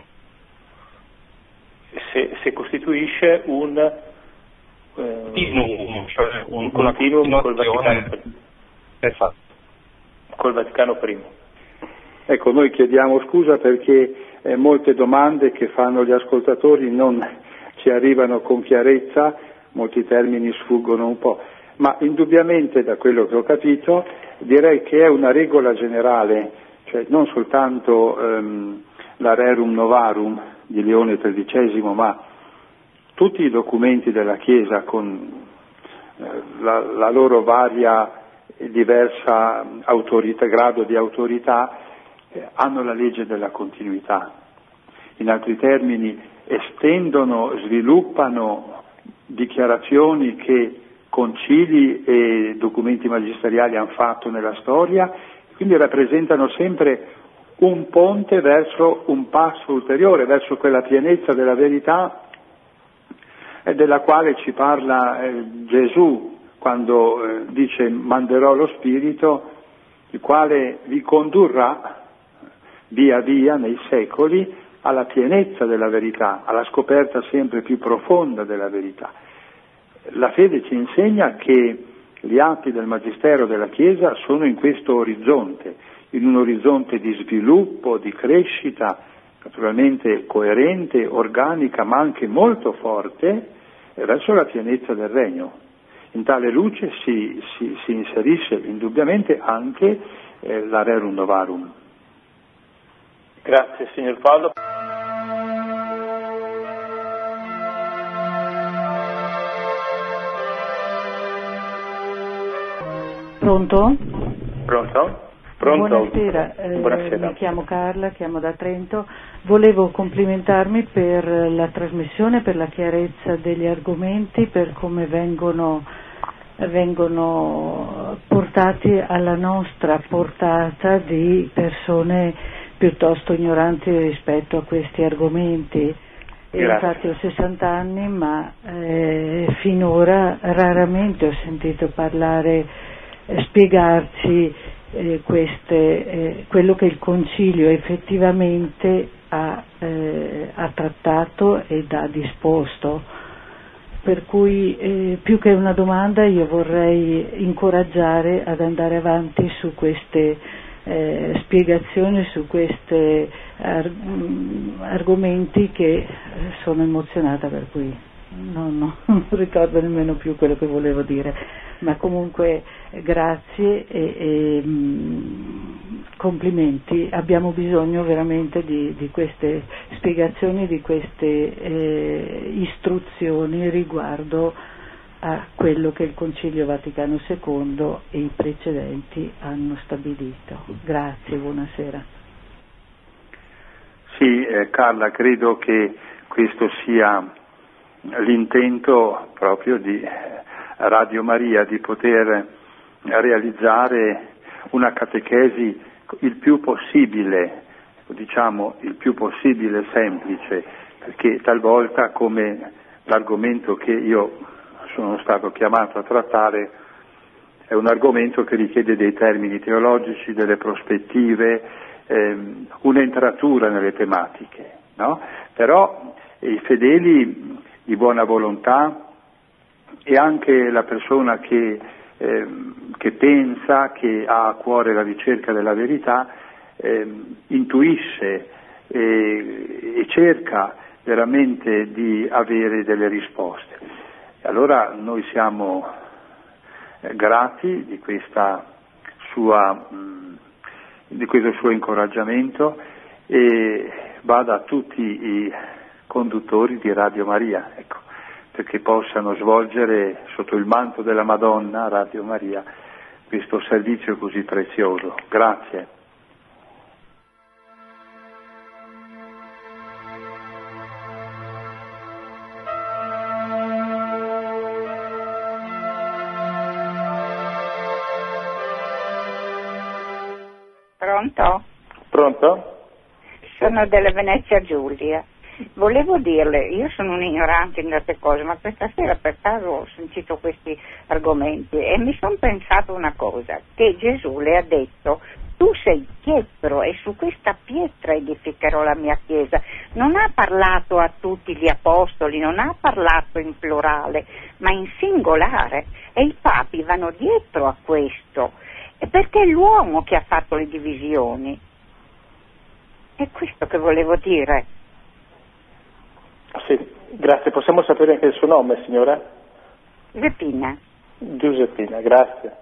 Se costituisce un continuum, cioè un continuum col Vaticano I. Esatto. Col Vaticano I. Ecco, noi chiediamo scusa perché molte domande che fanno gli ascoltatori non ci arrivano con chiarezza, molti termini sfuggono un po', ma indubbiamente da quello che ho capito direi che è una regola generale, cioè non soltanto la Rerum Novarum di Leone XIII, ma tutti i documenti della Chiesa con la loro varia e diversa autorità, grado di autorità, hanno la legge della continuità. In altri termini, estendono, sviluppano dichiarazioni che concili e documenti magisteriali hanno fatto nella storia, quindi rappresentano sempre un ponte verso un passo ulteriore, verso quella pienezza della verità della quale ci parla Gesù quando dice manderò lo Spirito, il quale vi condurrà via via nei secoli alla pienezza della verità, alla scoperta sempre più profonda della verità. La fede ci insegna che Gli atti del Magistero della Chiesa sono in questo orizzonte, in un orizzonte di sviluppo, di crescita, naturalmente coerente, organica, ma anche molto forte, verso la pienezza del Regno. In tale luce si inserisce indubbiamente anche la Rerum Novarum. Grazie signor Paolo. Pronto? Pronto? Buonasera. Buonasera. Mi chiamo Carla, chiamo da Trento. Volevo complimentarmi per la trasmissione, per la chiarezza degli argomenti, per come vengono portati alla nostra portata di persone piuttosto ignoranti rispetto a questi argomenti. Infatti ho 60 anni, ma finora raramente ho sentito spiegarci quello che il Concilio effettivamente ha trattato ed ha disposto. Per cui più che una domanda io vorrei incoraggiare ad andare avanti su queste spiegazioni, su questi argomenti che sono emozionata, per cui non ricordo nemmeno più quello che volevo dire, ma comunque grazie e complimenti. Abbiamo bisogno veramente di queste spiegazioni, di queste istruzioni riguardo a quello che il Concilio Vaticano II e i precedenti hanno stabilito. Grazie, buonasera. Sì, Carla, credo che questo sia l'intento proprio di Radio Maria, di poter realizzare una catechesi il più possibile, il più possibile semplice, perché talvolta, come l'argomento che io sono stato chiamato a trattare, è un argomento che richiede dei termini teologici, delle prospettive, un'entratura nelle tematiche, no? Però i fedeli di buona volontà e anche la persona che pensa, che ha a cuore la ricerca della verità, intuisce e cerca veramente di avere delle risposte. E allora noi siamo grati di questo suo incoraggiamento, e vada a tutti i conduttori di Radio Maria, perché possano svolgere sotto il manto della Madonna, Radio Maria, questo servizio così prezioso. Grazie. Pronto? Pronto? Sono della Venezia Giulia. Volevo dirle, io sono un ignorante in queste cose, ma questa sera per caso ho sentito questi argomenti e mi sono pensato una cosa, che Gesù le ha detto: tu sei Pietro e su questa pietra edificherò la mia chiesa. Non ha parlato a tutti gli apostoli, non ha parlato in plurale, ma in singolare, e i papi vanno dietro a questo, perché è l'uomo che ha fatto le divisioni. È questo che volevo dire. Sì, grazie. Possiamo sapere anche il suo nome, signora? Giuseppina. Giuseppina, grazie.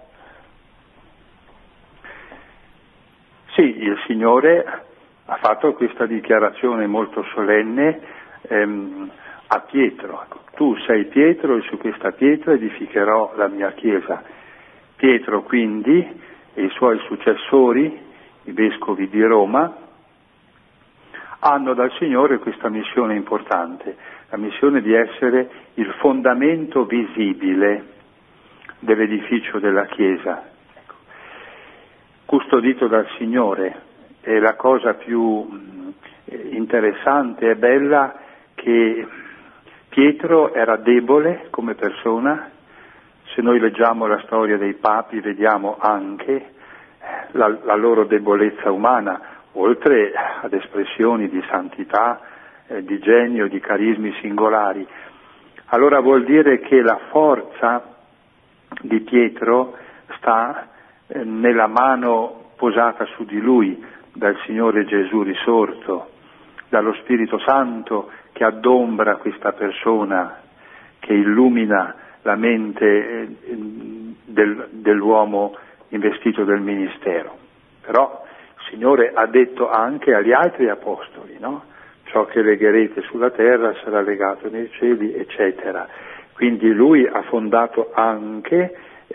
Sì, il Signore ha fatto questa dichiarazione molto solenne a Pietro. Tu sei Pietro e su questa pietra edificherò la mia chiesa. Pietro quindi e i suoi successori, i vescovi di Roma, hanno dal Signore questa missione importante, la missione di essere il fondamento visibile dell'edificio della Chiesa, custodito dal Signore. E la cosa più interessante e bella che Pietro era debole come persona. Se noi leggiamo la storia dei papi vediamo anche la loro debolezza umana, oltre ad espressioni di santità, di genio, di carismi singolari. Allora vuol dire che la forza di Pietro sta nella mano posata su di lui dal Signore Gesù risorto, dallo Spirito Santo che adombra questa persona, che illumina la mente dell'uomo investito del ministero. Però il Signore ha detto anche agli altri apostoli, no? Ciò che legherete sulla terra sarà legato nei cieli, eccetera. Quindi lui ha fondato anche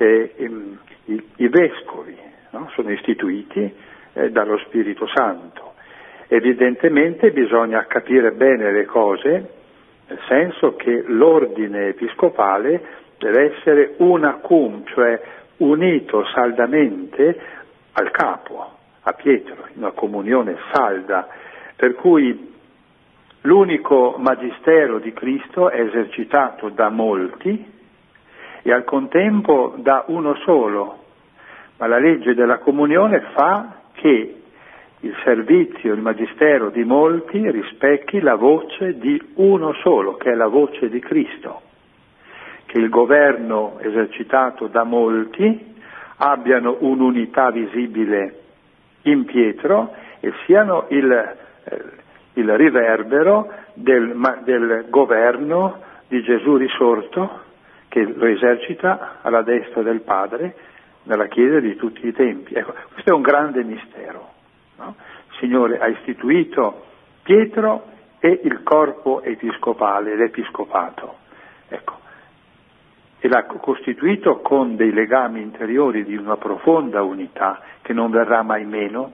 i vescovi, no? Sono istituiti dallo Spirito Santo. Evidentemente bisogna capire bene le cose, nel senso che l'ordine episcopale deve essere una cum, cioè unito saldamente al capo, a Pietro, in una comunione salda, per cui l'unico magistero di Cristo è esercitato da molti e al contempo da uno solo, ma la legge della comunione fa che il servizio, il magistero di molti rispecchi la voce di uno solo, che è la voce di Cristo, che il governo esercitato da molti abbiano un'unità visibile in Pietro e siano il riverbero del governo di Gesù risorto, che lo esercita alla destra del Padre nella Chiesa di tutti i tempi. Ecco, questo è un grande mistero, no? Il Signore ha istituito Pietro e il corpo episcopale, l'episcopato, ecco, e l'ha costituito con dei legami interiori di una profonda unità che non verrà mai meno.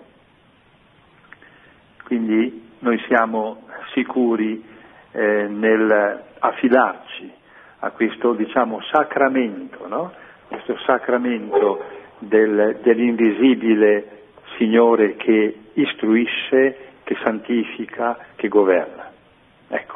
Quindi noi siamo sicuri nel affidarci a questo, diciamo, sacramento, no? Questo sacramento dell'invisibile Signore che istruisce, che santifica, che governa. Ecco.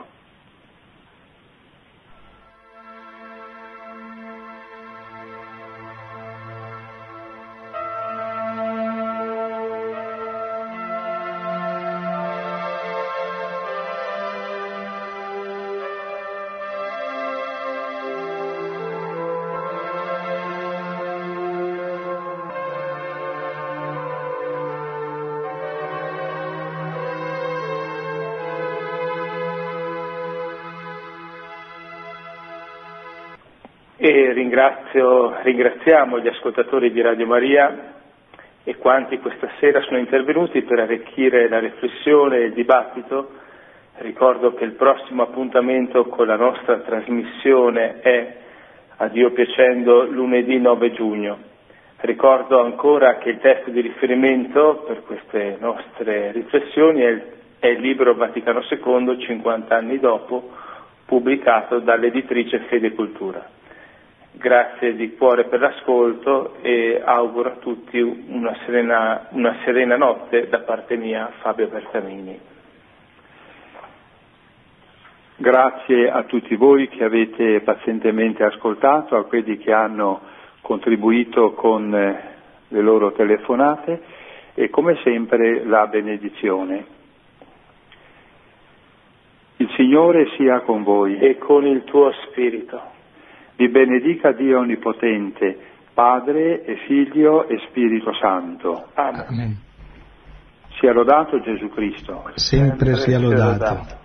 E ringraziamo gli ascoltatori di Radio Maria e quanti questa sera sono intervenuti per arricchire la riflessione e il dibattito. Ricordo che il prossimo appuntamento con la nostra trasmissione è, a Dio piacendo, lunedì 9 giugno. Ricordo ancora che il testo di riferimento per queste nostre riflessioni è il libro Vaticano II, 50 anni dopo, pubblicato dall'editrice Fede Cultura. Grazie di cuore per l'ascolto e auguro a tutti una serena notte da parte mia, Fabio Bertamini. Grazie a tutti voi che avete pazientemente ascoltato, a quelli che hanno contribuito con le loro telefonate e come sempre la benedizione. Il Signore sia con voi. E con il tuo spirito. Vi benedica Dio Onnipotente, Padre e Figlio e Spirito Santo. Amen. Sia lodato Gesù Cristo. Sempre sia lodato.